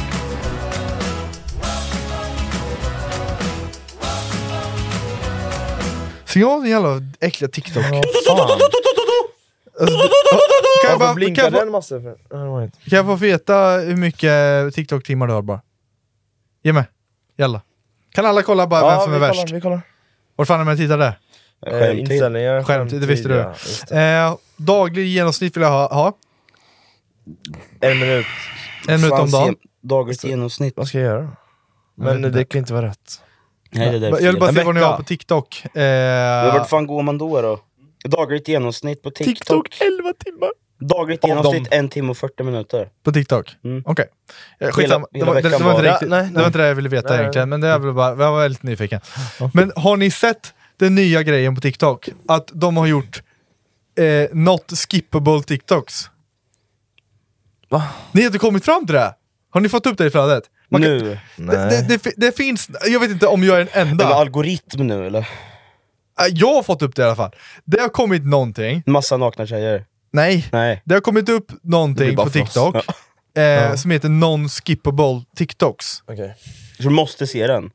D: Så jag har en jävla äckliga TikTok.
F: Ja, fan.
D: Alltså, kan, jag
F: Varför
D: bara, kan,
F: blinkar
D: jag få,
F: den massor? För... Ja, det var inte.
D: kan jag få veta hur mycket TikTok-timmar du har bara? Ge mig. Jalla. Kan alla kolla bara vem
F: Ja,
D: som är
F: vi
D: värst?
F: kollar, vi kollar.
D: Vart fan är man tittar där?
F: Eh,
E: Skämtid.
F: inställningar,
D: Skämtid, det visste du.
F: ja, just det.
D: Eh, daglig genomsnitt vill jag ha. ha.
F: En minut.
D: En minut om
E: Fan,
D: dagen.
E: se- Dagligt genomsnitt.
F: Vad ska jag göra?
D: Jag vet
F: Men
D: inte.
F: det kan inte vara rätt.
E: Nej, det är
D: Jag vill bara
F: En
D: se vad ni
F: vecka.
D: har på TikTok. Eh,
E: Men vart fan går man då då? Dagligt genomsnitt på TikTok.
F: TikTok elva timmar.
E: Dagligt
F: Av
E: genomsnitt
F: dem.
E: en timme och fyrtio minuter.
D: På TikTok?
E: Mm.
D: Okej. Eh, skitsamma. Det,
E: hela
D: var- det, det,
E: veckan
D: var inte
E: bara.
D: riktigt,
F: Ja, nej,
D: det
F: nej.
D: var inte det jag ville veta
F: Nej.
D: egentligen, men det är väl bara, jag var väldigt nyfiken. Men har ni sett den nya grejen på TikTok? Att de har gjort eh, not skippable TikToks.
F: Va?
D: Ni har inte kommit fram till det? Har ni fått upp det i flödet? Man kan,
E: Nu.
D: det, det, det, det finns, jag vet inte om jag är den enda.
E: Det var algoritm nu eller?
D: Jag har fått upp det i alla fall. Det har kommit någonting.
E: Massa nakna tjejer.
D: Nej,
E: Nej.
D: det har kommit upp
F: Det
D: någonting
F: blir bara
D: på
F: för oss.
D: TikTok
E: Ja.
D: eh,
F: Ja.
D: som heter non-skippable TikToks.
F: Okej.
E: Så du måste se den.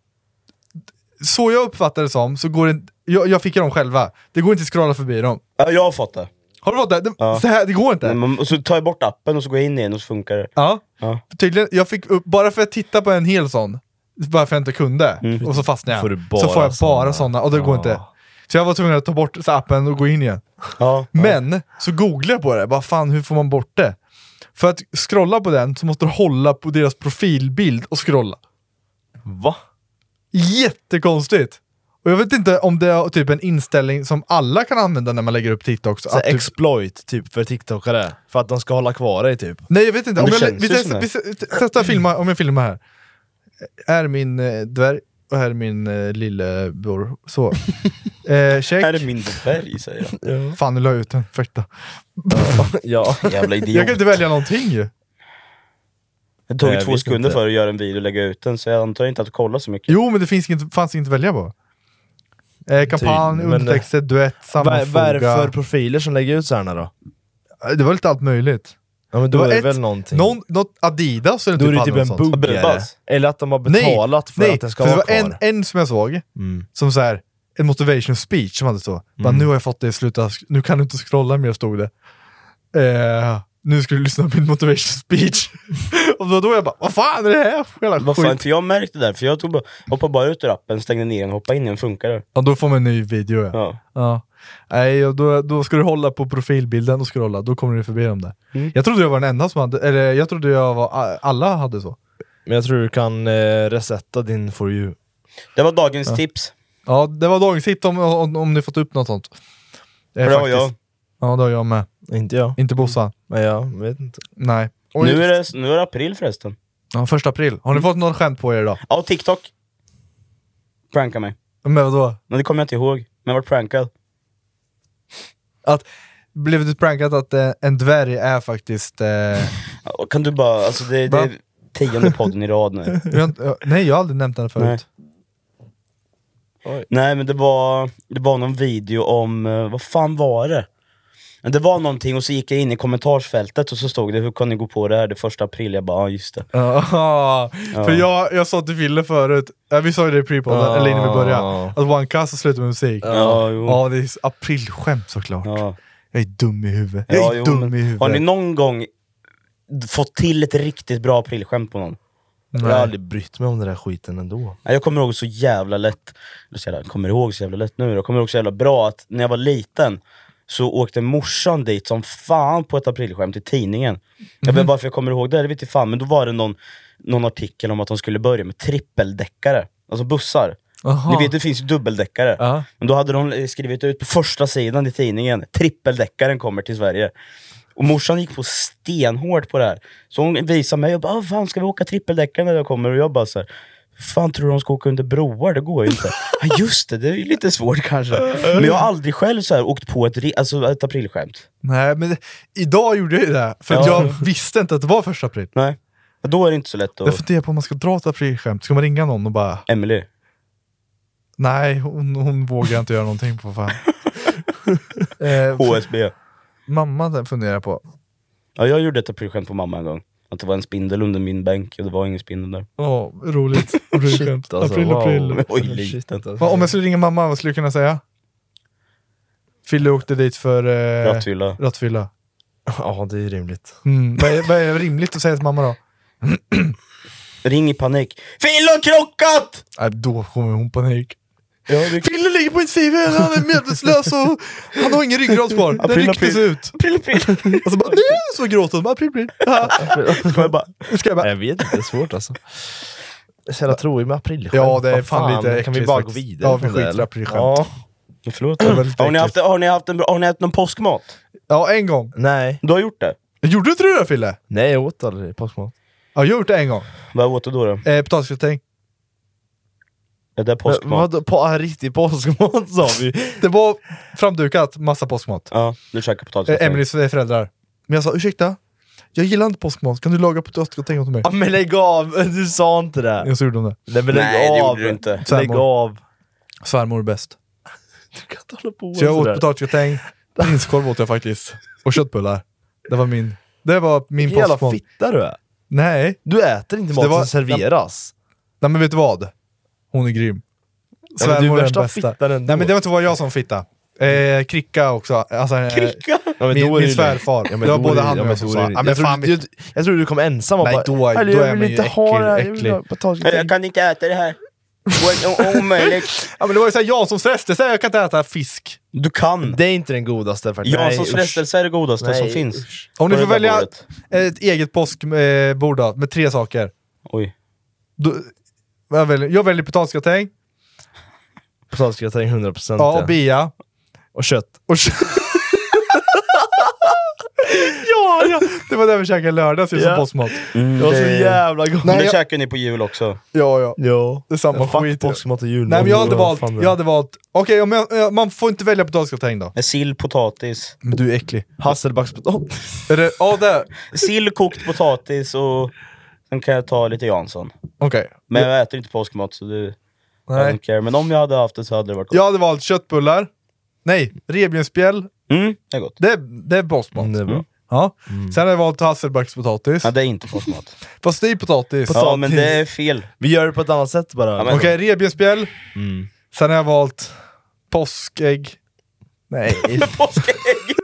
D: Så jag uppfattar det som, så går det, jag, jag fick ju dem själva. Det går inte att scrolla förbi dem.
E: Ja, jag har fått det.
D: Har du fått det? det,
E: Ja.
D: så här, det går inte.
E: Men man, och så tar jag bort appen och så går jag in igen och så funkar det.
D: Ja.
E: Ja.
D: Tydligen, jag fick upp, bara för att titta på en hel sån, bara för att jag inte kunde,
E: Mm.
D: och så fastnade jag.
F: Får du bara
D: så får jag bara
F: såna.
D: såna, och det går
F: Ja.
D: inte. Så jag var tvungen att ta bort så appen och gå in igen.
E: Ja.
D: Men, så googlade jag på det, vad fan, hur får man bort det? För att scrolla på den så måste du hålla på deras profilbild och scrolla.
F: Va?
D: Jättekonstigt! Och jag vet inte om det är typ en inställning som alla kan använda när man lägger upp TikToks.
F: Så
D: att typ,
F: exploit typ för TikTokare. För att de ska hålla kvar dig typ.
D: nej jag vet inte,
E: Men
D: om
E: det
D: jag,
E: känns
D: vi,
E: ju
D: testar,
E: som
D: vi testar- testar filma, om jag filmar här. Här är min eh, dvärg, och här är min eh, lillebror. Så. eh, check.
E: Här är min dvärg, säger jag.
D: Fan, nu la jag ut den. Fakta.
F: Ja.
E: Jävla idiot.
D: Jag kan inte välja någonting ju.
E: Det tog ju
F: Jag
E: två
F: vet
E: sekunder
F: inte.
E: för att göra en video och lägga ut den, så jag antar inte att du kollar så mycket.
D: Jo, men det finns inget, fanns inget att välja på. Eh, kampanj,
F: Ty- men-
D: undertexter, duett,
F: Vad vad är det
D: sammanfoga.
F: för profiler som lägger ut sådana då?
D: Det var lite allt möjligt.
F: Ja men då
D: Det var
F: är det
D: ett-
F: väl någonting.
D: Någon, något Adidas eller
F: Då är det
D: hade
F: typ en
D: något sånt.
F: buggare.
E: Bubbas.
F: Eller att de har
D: Nej,
F: betalat för
D: nej,
F: att den ska
D: för det
F: vara
D: var
F: kvar.
D: en, en som jag såg,
F: Mm.
D: som så här, en motivation speech som hade så. Bara, nu har jag fått det, sluta, nu kan du inte scrolla mer, stod det. Eh, nu ska du lyssna på min motivation speech. Och då, då jag bara, vad fan är det här för jävla
E: Vad fan,
D: skit?
E: för jag märkte det där, för jag tog bara, hoppade bara ut ur appen, stängde ner den, hoppade in igen, funkar det.
D: Ja, då får man en ny video. Ja.
E: Ja.
D: Ja. Nej, och då, då ska du hålla på profilbilden och scrolla, då kommer du förbi dem där.
E: Mm.
D: Jag trodde jag var den enda som hade, eller jag trodde jag var, alla hade så.
F: Men jag tror du kan eh, resetta din For You.
E: Det var dagens tips.
D: Ja, det var dagens hit om, om, om ni fått upp något sånt. Eh,
E: För det har
D: faktiskt.
E: jag.
D: Ja, det har jag med.
F: Inte jag.
D: Inte Bossan.
F: Men jag vet inte.
D: Nej. Oj.
E: Nu är, det, nu är det april förresten.
D: Ja, första april. Har ni fått någon skämt på er idag?
E: Ja, TikTok. Pranka mig.
D: Men vadå?
E: Men det kommer jag inte ihåg. Men jag var prankad.
D: Att, blev du prankat att eh, en dvärg är faktiskt... Eh,
E: Ja, kan du bara, alltså det, det
D: Va?
E: är tionde podden i rad nu.
D: jag, har inte- jag- nej, jag har aldrig nämnt den förut.
E: Nej, men det var, det var någon video om, eh, vad fan var det? Men det var någonting och så gick jag in i kommentarsfältet och så stod det, hur kan ni gå på det här, det är första april? Jag bara, ja just det.
D: Ja, för jag, jag sa till Fille förut, ja, vi sa ju det i pre-podden,
F: Ja.
D: eller innan vi började, att One Cast slutar med musik. Ja,
E: Ja, jo.
D: det är aprilskämt såklart.
E: Ja.
D: Jag är dum i huvudet. Jag
E: Ja,
D: är
E: jo,
D: dum
E: men
D: i huvudet.
E: har ni någon gång fått till ett riktigt bra aprilskämt på någon?
F: Jag har aldrig brytt mig om den där skiten ändå.
E: Nej, jag kommer ihåg så jävla lätt, eller så jävla, jag kommer ihåg så jävla lätt nu, jag kommer ihåg så jävla bra att när jag var liten så åkte morsan dit som fan på ett aprilskämt i tidningen. Jag vet varför jag kommer ihåg det, det vet jag fan, men då var det någon, någon artikel om att de skulle börja med trippeldäckare, alltså bussar.
D: Aha.
E: Ni vet, det finns ju dubbeldäckare.
D: Ja.
E: Men då hade de skrivit ut på första sidan i tidningen, trippeldäckaren kommer till Sverige. Och morsan gick på stenhårt på det här. Så hon visade mig och bara, fan ska vi åka trippeldäckare när jag kommer? Och jag bara så här, fan tror du de ska åka under broar? Det går ju inte. Ja just det, det är ju lite svårt kanske. Men jag har aldrig själv så här åkt på ett, re- alltså ett aprilskämt.
D: Nej, men det, idag gjorde jag ju det, för att
E: Ja.
D: jag visste inte att det var första april.
E: Nej, och då är det inte så lätt
D: Jag
E: att...
D: funderar på om man ska dra ett aprilskämt, ska man ringa någon och bara,
E: Emily.
D: nej, hon, hon vågar inte göra någonting på fan. eh,
E: H S B.
D: mamma den funderar jag på.
E: Ja, jag gjorde ett aprilskämt på mamma en gång. Att det var en spindel under min bänk och det var ingen spindel där.
D: Åh, roligt. Aprilskämt.
F: Shit, alltså,
D: april,
F: wow.
D: april.
E: Oj,
F: Shit,
E: liten.
F: alltså.
D: Va, om jag skulle ringa mamma, vad skulle jag kunna säga? Fille åkte dit för eh,
E: Rattfylla.
D: rattfylla.
F: Ja, det är rimligt.
D: Mm. Vad, är, vad är rimligt att säga till mamma då?
E: Ring i panik. Fille har krockat!
D: Nej, då kommer hon panik.
E: Ja, det...
D: Fille ligger på intensiven, han är medvetslös och han har ingen ryggrad kvar. Den
E: April,
D: rycktes
E: april.
D: ut.
E: April, april.
D: Och så bara, nej, så gråter hon. Bara, april, april. Ja.
E: Ska jag bara...
D: Nu ska jag bara,
F: Jag vet inte, det är svårt alltså. Jag är så jävla trolig med aprilskämt.
D: ja, det är
F: Vad
D: fan lite
F: Kan vi
D: äckligt
F: bara
D: faktiskt.
F: gå vidare
D: Ja, vi
F: från det,
D: skiter i
F: eller?
D: aprilskämt.
F: Ja.
E: Förlåt.
D: Det var lite
E: Har ni, haft,
D: äckligt.
E: har, ni haft en, bra- har ni ätit någon påskmat?
D: Ja, en gång.
F: Nej.
E: Du har gjort det?
D: Gjorde du inte det där, Fille?
F: Nej, jag åt aldrig påskmat.
D: Ja, jag har gjort det en gång.
E: Vad åt du då? då?
D: Eh, Potatisgratäng.
E: Är det påskmat?
F: Vad på ah, riktig påskmat sa vi?
D: Det var framdukat, massa påskmat.
E: Ja, du käkar
D: Eh,
E: potatis.
D: Emelies föräldrar. Men jag sa, ursäkta? jag gillar inte påskmat, kan du laga potatisgratäng åt mig?
F: Ja, men lägg av, du sa inte det.
D: Jag så gjorde de det.
F: Nej, men lägg
E: Nej, det
F: av.
E: gjorde du inte.
F: Lägg av.
D: Svärmor är bäst.
F: Du kan inte hålla på
D: Så jag åt
F: sådär.
D: potatisgratäng, prinskorv åt jag faktiskt. Och köttbullar. Det var min, det var min
F: Vilken jävla
D: påskmat.
F: fitta du är.
D: Nej.
F: Du äter inte
D: Så
F: mat
D: det var-
F: som serveras.
D: Nej men vet du vad? Hon är grym.
F: Ja, men du är
D: Svärmor är
F: värsta
D: den bästa.
F: fittan ändå.
D: Nej men det var inte bara jag som fitta. Eh, kricka också. Alltså, eh,
E: Kricka?
F: Ja, men
D: min
F: då är
D: min
F: det-
D: svärfar.
F: Ja, men
D: det var
F: då
D: både
F: är det-
D: han
F: ja,
D: och
F: men
D: jag som
F: då
D: sa.
F: är det-
D: Ja, men
F: jag,
D: fan,
F: tror, jag, jag tror du kom ensam och
D: Nej,
F: bara,
D: då är-
F: "Eller,
D: då
F: jag
D: är
F: vill
D: man ju
F: inte ha
D: äcklig-
F: det här, jag vill
D: äcklig.
F: ha potatisgratäng."
E: Jag kan inte äta det här. O- Omöjligt.
D: Ja men det var ju såhär Janssons frestelse, jag kan inte äta fisk.
E: Du kan.
F: Det är inte den godaste faktiskt.
E: Janssons
F: Nej, usch.
E: frestelse är det godaste
F: Nej,
E: som finns.
F: usch.
D: Om ni
E: På
D: får
E: det där
D: välja
E: bordet.
D: ett eget påskbord då, med tre saker.
E: Oj.
D: Då, jag, väljer, jag väljer potatisgratäng,
F: Potatisgratäng hundra procent.
D: ja, och bia.
F: Och kött.
D: Och kö- ja, ja, det var det vi käkade lördags ju som
F: Ja.
D: påskmat.
E: Mm,
F: Det var så
E: det-
F: jävla gott.
E: Men
D: Nej,
E: det
D: jag-
E: käkar ni på jul också.
D: Ja, ja.
F: Ja.
D: Det är samma
F: Fuck
D: skit.
F: påskmat och jul.
D: Nej men jag hade
F: Vad
D: valt,
F: fan det är.
D: jag hade valt, okej om jag, jag- man får inte välja potatisgratäng då.
E: Med sill, potatis.
D: Men du är äcklig.
F: Hasselbackspotatis.
D: Är det, ja det,
E: Sill, kokt potatis och sen kan jag ta lite Jansson.
D: okej.
E: Men jag äter inte påskmat så det... I
D: Nej.
E: don't care. Men om jag hade haft det så hade det varit gott.
D: Jag hade valt köttbullar. Nej, revbensspjäll.
E: Mm, det är gott.
D: Det, det är påskmat.
F: Mm, det är bra.
D: Ja. Sen har jag valt hasselbackspotatis.
E: Ja, det är inte påskmat.
D: Fast det är potatis.
E: Ja, men det är fel.
F: Vi gör det på ett annat sätt bara.
E: Ja, men-
D: Okej, revbensspjäll.
F: Mm.
D: Sen har jag valt påskägg. Nej.
E: Påskägg!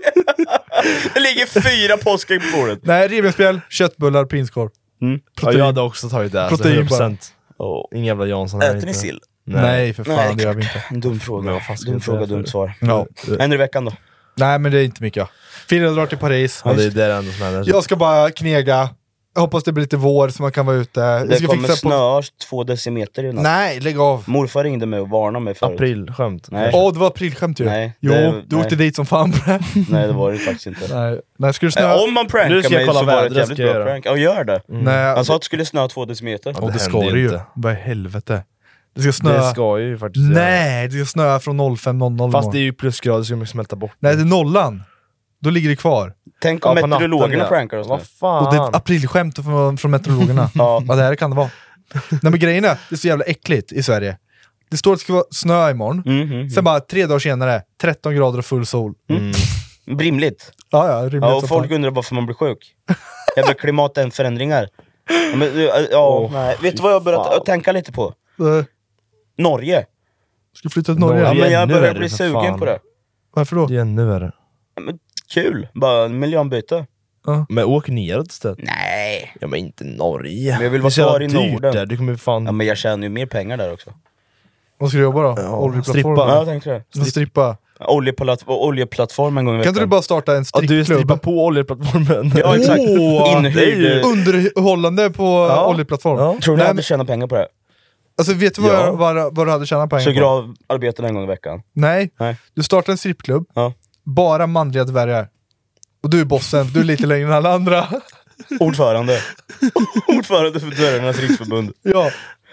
E: Det ligger fyra påskägg på bordet.
D: Nej, revbensspjäll, köttbullar, prinskorv.
E: Mm.
F: Ja, jag hade också tagit det. Alltså,
D: Protein
F: hundra procent.
E: Oh.
F: Ingen jävla Jansson här
E: Äter
F: inte.
E: ni sill?
D: Nej, för fan,
E: Nej,
D: det gör vi inte.
E: En dum fråga.
F: Men vad fan ska
E: Dum
F: jag
E: fråga,
F: säga för
E: dumt
F: det?
E: svar.
D: Ja.
E: Händer i veckan då?
D: Nej, men det är inte mycket. Firra drar till Paris.
F: Ja, det är det enda som händer.
D: Jag ska bara knega. Jag hoppas det blir lite vår så man kan vara ute. Jag
E: Det
D: ska
E: kommer
D: fixa på...
E: snöa två decimeter i natt.
D: Nej, lägg av.
E: Morfar ringde mig och varnade mig förut.
F: Aprilskämt.
E: Nej.
D: Åh, det var aprilskämt ju.
E: Nej,
D: jo,
E: det-
D: du åkte
E: nej.
D: dit som fan på det.
E: Nej, det var det faktiskt inte.
D: Nej, nej, ska du snöa?
E: Eh, Om man
F: Nu
E: prankar
F: ska jag
E: mig
F: kolla
E: så var det ett
F: vädret,
E: jävligt
F: ska jag
E: bra
F: göra.
E: prank. Ja, gör det.
D: Nej,
E: Han sa att det skulle snöa två decimeter.
D: och det,
F: det
D: ska
F: händer
D: det ju.
F: inte.
D: Vad i helvete. Det ska snöa.
F: Det ska ju faktiskt göra.
D: Nej, det ska snöa från noll fem noll noll.
F: Fast det är ju plusgrader så man smälta bort.
D: Nej, det är nollan. Då ligger det kvar.
E: Tänk om
F: Ja, på
E: meteorologerna
F: natten, ja.
E: prankar oss nu.
F: Vad
D: Och
F: fan?
D: det är ett aprilskämt från, från meteorologerna.
E: Ja.
D: Ja, det här kan det vara. Nej men grejen är, det är så jävla äckligt i Sverige. Det står att det ska vara snö imorgon.
E: Mm, mm,
D: Sen bara tre dagar senare, tretton grader och full sol.
E: mm. Rimligt.
D: Ja, ja, rimligt.
E: Ja, och
D: som
E: folk
D: fan.
E: undrar varför man blir sjuk. Jävla klimatförändringar. Ja, men, ja, ja, nej. Vet du vad jag har börjat
F: fan.
E: tänka lite på?
D: Eh,
E: Norge.
D: Ska flytta till Norge?
E: Ja,
F: Norge.
E: men jag
F: ännu
E: börjar
F: värre,
E: bli
F: för
E: sugen
F: fan.
E: på det.
D: Varför då?
F: Det är ännu värre.
E: Ja, men, kul, bara miljöombyte.
F: Men åk neråt istället.
E: Nej.
F: Ja men inte Norge.
E: Men jag vill
F: Det
E: vara
F: är så jävla
E: kvar i
F: dyrt
E: Norden.
F: där. Du kommer fan...
E: Ja, men jag tjänar ju mer pengar där också.
D: Vad ska du jobba då?
F: Ja,
D: Oljeplattform?
F: strippa.
E: Ja, jag tänkte det.
D: Ja, strippa.
E: Oljeplatt oljeplattform en gång i veckan.
D: Kan inte du bara starta en
F: Ja, du
D: strippklubb?
F: strippar på oljeplattformen.
E: Ja, exakt.
D: Åh,
E: Inhyrd.
D: underhållande på
F: Ja.
D: oljeplattform.
F: Ja.
E: Tror du
D: Nej,
E: jag hade
D: men-
E: tjänat pengar på det?
D: Alltså vet du vad,
F: Ja.
D: jag- vad, vad du hade tjänat pengar
E: Suger
D: på?
E: av arbeten en gång i veckan.
D: Nej.
E: Nej.
D: Du startar en strippklubb,
E: Ja.
D: bara manliga dvärgar. Och du är bossen, du är lite längre än alla andra.
E: Ordförande. Ordförande för Dvärgarnas riksförbund.
D: Ja.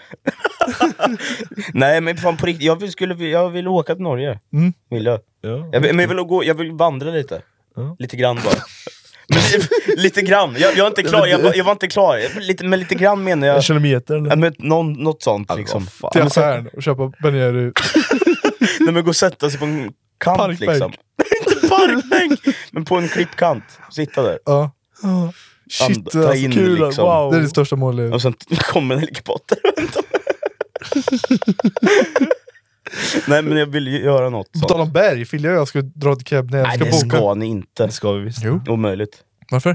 E: Nej men fan på riktigt, jag vill, skulle, jag vill åka till Norge.
D: Mm.
E: Vill jag.
F: Ja.
E: Jag vill, men jag vill, gå, jag vill vandra lite.
F: Ja.
E: Lite grann bara. Men, li- lite grann, jag, jag är inte klar, jag, var- jag var inte klar. Jag- Lite, men lite grann menar
F: En
E: jag.
F: kilometer eller?
E: Ja, men någon, något sånt liksom.
F: Vad fan.
D: Till
E: Ja, men så-
D: affären och köpa Ben Jerry.
E: Nej men gå och sätta sig på en kant
D: Parkbänk.
E: liksom. Inte parkbänk, men på en klippkant. Sitta där.
D: Ja. Shit,
E: And- ta
D: alltså,
E: in
F: kul,
E: liksom.
F: wow.
D: det är det största målet.
E: Och sen kommer en helikopter och väntar med. Nej men jag vill ju göra något
D: På
E: sånt.
D: tal om berg, Filja och jag ska dra till Kebne. Jag
E: Nej
D: ska
E: det
D: boka.
E: ska ni inte.
F: Det ska vi visst.
D: Jo.
E: Omöjligt.
D: Varför?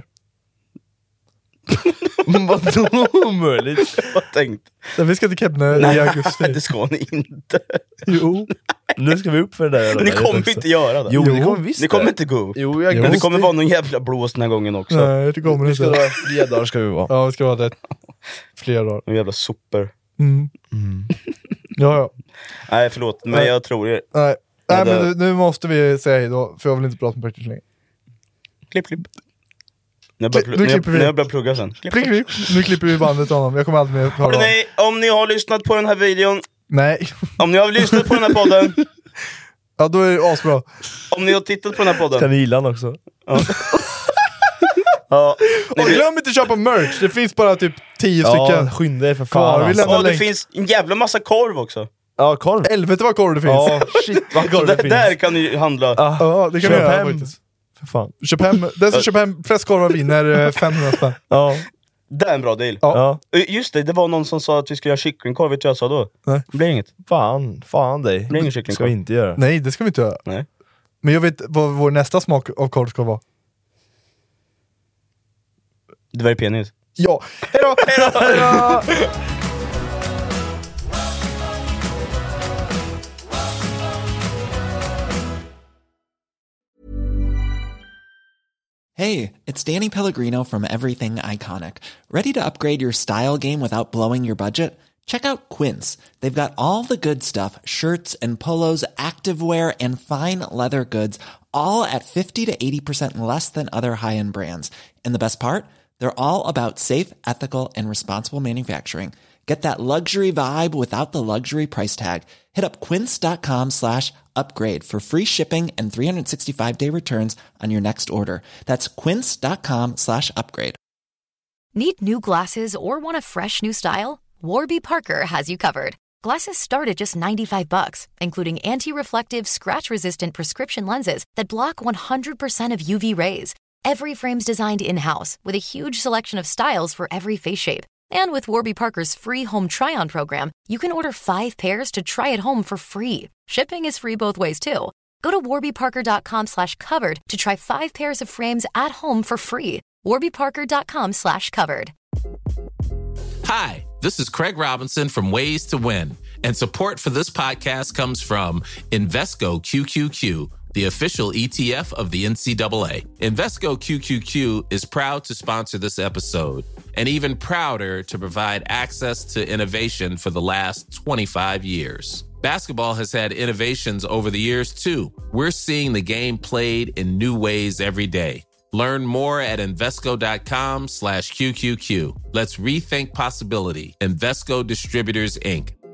F: Vadå omöjligt?
E: Jag har tänkt.
D: Nej, vi ska till Kebne i augusti.
E: Det ska ni inte.
D: Jo.
F: Nu ska vi upp för det där.
E: Ni kommer inte göra det.
F: Jo,
D: Jo.
F: det kommer vi visst.
E: Ni kommer inte gå upp.
F: Jo, jag
D: Jo.
E: Men det kommer vara någon jävla blås den här gången också.
D: Nej, det kommer
F: Vi ska
D: inte.
F: dra flera dagar ska vi vara.
D: Ja, vi ska vara det flera dagar.
E: Någon jävla super.
D: Mm. Ja, ja.
E: Nej förlåt, men
D: Nej.
E: jag tror er.
D: Nej,
E: Ja,
D: Nej
E: det-
D: men nu, nu måste vi säga hej då, för jag vill inte prata med praktiskt längre.
E: Klipp klipp. När jag börjar,
D: Klipp,
E: pl-
D: nu
E: när jag,
D: klipper vi.
E: när jag börjar plugga sen. Klipp.
D: Klipp, klipp. Nu klipper vi bandet av honom, jag kommer aldrig mer höra av.
E: Hörrni, om ni har lyssnat på den här videon,
D: Nej,
E: om ni har lyssnat på den här podden,
D: ja då är det asbra.
E: om ni har tittat på den här podden,
F: Kan ni gilla den också?
E: Ja.
D: Och glöm inte att köpa merch, det finns bara typ tio
F: Ja,
D: stycken.
F: skynda dig för
D: Kvar,
F: fan
D: vi
F: alltså.
D: lämnar
E: Ja, det
D: länk.
E: finns en jävla massa korv också.
F: Ja, korv.
D: Helvete vad korv det finns.
F: Ja, shit vad korv det
E: Där,
F: finns.
E: där kan ni handla.
F: Ah,
D: Ja, det kan vi
F: köp
D: göra
F: hem.
D: faktiskt.
F: För fan.
D: Köp hem, den som köper hem flest korvar vinner eh, femhundra spänn.
F: Ja.
E: Det är en bra deal.
D: Ja.
F: Ja.
E: Just det, det var någon som sa att vi skulle göra kycklingkorv. Vet du vad jag sa då?
D: Nej.
E: Det blir inget.
F: Fan, fan dig.
E: blir ingen kycklingkorv.
F: Ska vi inte göra.
D: Nej, det ska vi inte göra.
E: Nej.
D: Men jag vet vad vår nästa smak av korv ska vara.
E: Dvärgpenis.
D: Ja, hejdå! Hejdå!
I: Hey, it's Danny Pellegrino from Everything Iconic. Ready to upgrade your style game without blowing your budget? Check out Quince. They've got all the good stuff, shirts and polos, activewear, and fine leather goods, all at fifty to eighty percent less than other high-end brands. And the best part? They're all about safe, ethical, and responsible manufacturing. Get that luxury vibe without the luxury price tag. Hit up quince.com slash upgrade for free shipping and three sixty-five day returns on your next order. That's quince.com slash upgrade.
C: Need new glasses or want a fresh new style? Warby Parker has you covered. Glasses start at just ninety-five bucks, including anti-reflective, scratch-resistant prescription lenses that block one hundred percent of U V rays. Every frame's designed in-house with a huge selection of styles for every face shape. And with Warby Parker's free home try-on program, you can order five pairs to try at home for free. Shipping is free both ways, too. Go to warbyparker.com slash covered to try five pairs of frames at home for free. warbyparker.com slash covered.
J: Hi, this is Craig Robinson from Ways to Win, and support for this podcast comes from Invesco Q Q Q, the official E T F of the N C double A. Invesco Q Q Q is proud to sponsor this episode, and even prouder to provide access to innovation for the last twenty-five years. Basketball has had innovations over the years, too. We're seeing the game played in new ways every day. Learn more at Invesco.com slash QQQ. Let's rethink possibility. Invesco Distributors, Incorporated.